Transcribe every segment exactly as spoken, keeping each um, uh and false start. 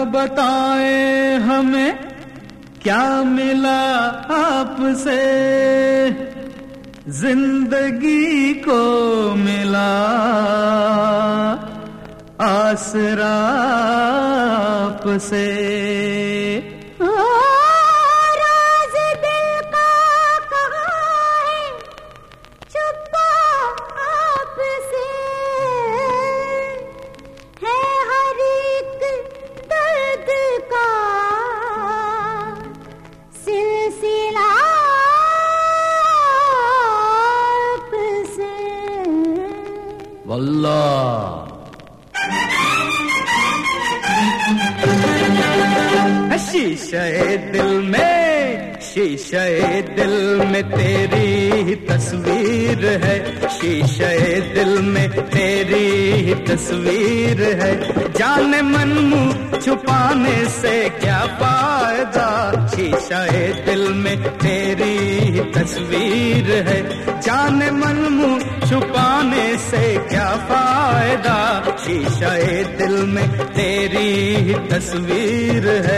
बताएं हमें क्या मिला आपसे, जिंदगी को मिला आसरा आपसे। अल्लाह शीशे दिल में, शीशे दिल में तेरी ही तस्वीर है, शीशे दिल में तेरी ही तस्वीर है। जाने मन मुँह छुपाने से क्या फायदा, शीशे दिल में तेरी ही तस्वीर है। जाने मन मुँह छुपाने से क्या फायदा, शीशे दिल में तेरी ही तस्वीर है।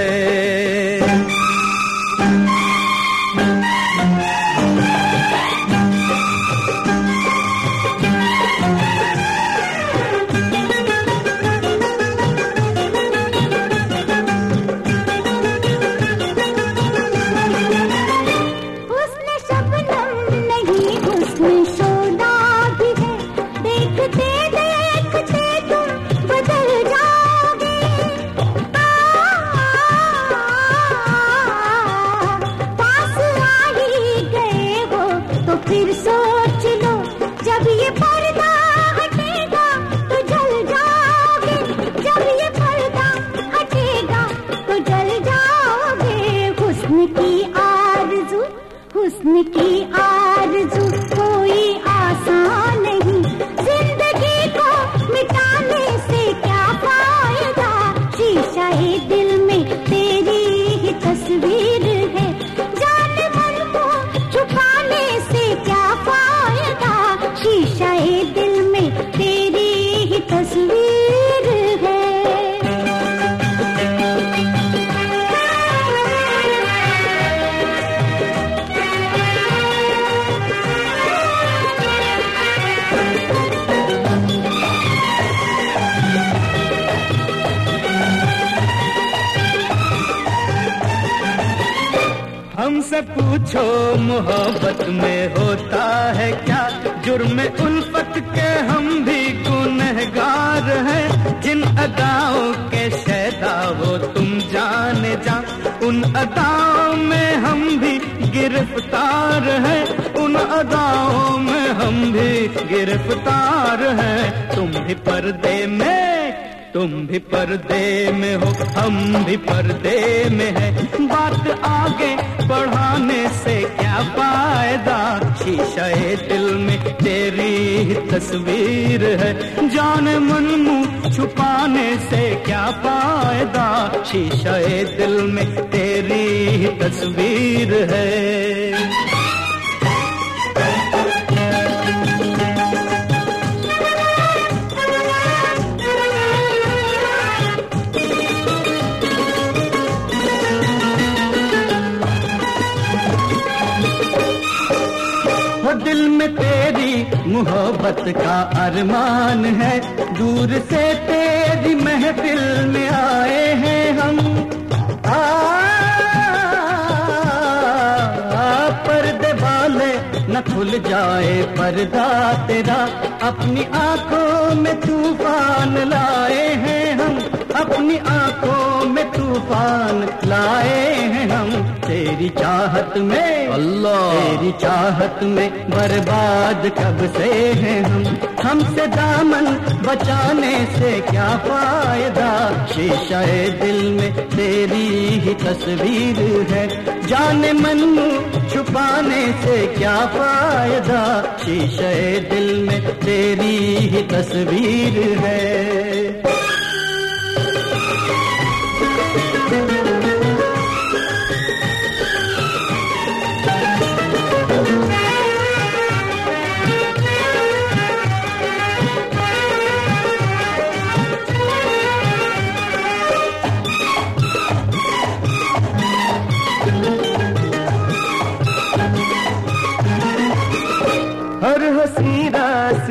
फिर सोच लो जब ये पर्दा हटेगा तो जल जाओगे, जब ये पर्दा हटेगा तो जल जाओगे। हुस्न की आरज़ू, हुस्न की आरज़ू कोई आसान नहीं, जिंदगी को मिटाने से क्या फायदा, शीशा दिल में तेरी ही तस्वीर है। जाने मन को छुपाने से क्या फायदा, शीशा दिल में तेरी ही तस्वीर है। हमसे पूछो मोहब्बत में होता है क्या, जुर्म उल्फत के हम भी गुनहगार हैं। जिन अदाओं के शैदा वो तुम जाने जा, उन अदाओं में हम भी गिरफ्तार हैं, उन अदाओं में हम भी गिरफ्तार हैं। तुम भी पर्दे में, तुम भी पर्दे में हो, हम भी पर्दे में हैं। बात आगे बढ़ाने से क्या फायदा, शीशे दिल में तेरी ही तस्वीर है। जाने मन मुँह छुपाने से क्या फायदा, शीशे दिल में तेरी ही तस्वीर है। दिल में तेरी मोहब्बत का अरमान है, दूर से तेरी महफिल में आए हैं हम। आ, आ पर्दे वाले न खुल जाए पर्दा तेरा, अपनी आंखों में तूफान लाए हैं हम, अपनी आंखों में तूफान लाए हैं हम। तेरी चाहत में अल्लाह, तेरी चाहत में बर्बाद कब से हैं हम। हमसे दामन बचाने से क्या फायदा, शीशा दिल में तेरी ही तस्वीर है। जाने मन मुँह छुपाने से क्या फायदा, शीशा दिल में तेरी ही तस्वीर है।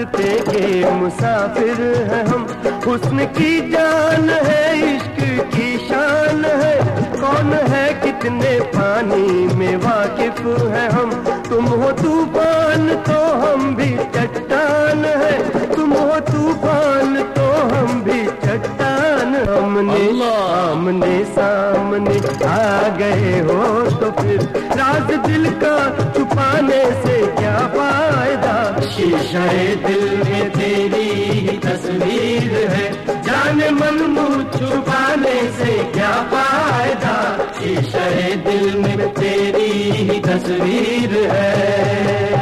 रास्ते के मुसाफिर हैं हम, हुस्न की जान है, इश्क की शान है, कौन है कितने पानी में वाकिफ है हम। तुम हो तूफान तो हम भी चट्टान है, तुम हो तूफान तो हम भी चट्टान। हमने आमने सामने आ गए हो तो फिर राज दिल का छुपाने से क्या फायदा। शीशे दिल में तेरी ही तस्वीर है, जाने मन मुँह छुपाने से क्या फायदा। शीशे दिल में तेरी ही तस्वीर है।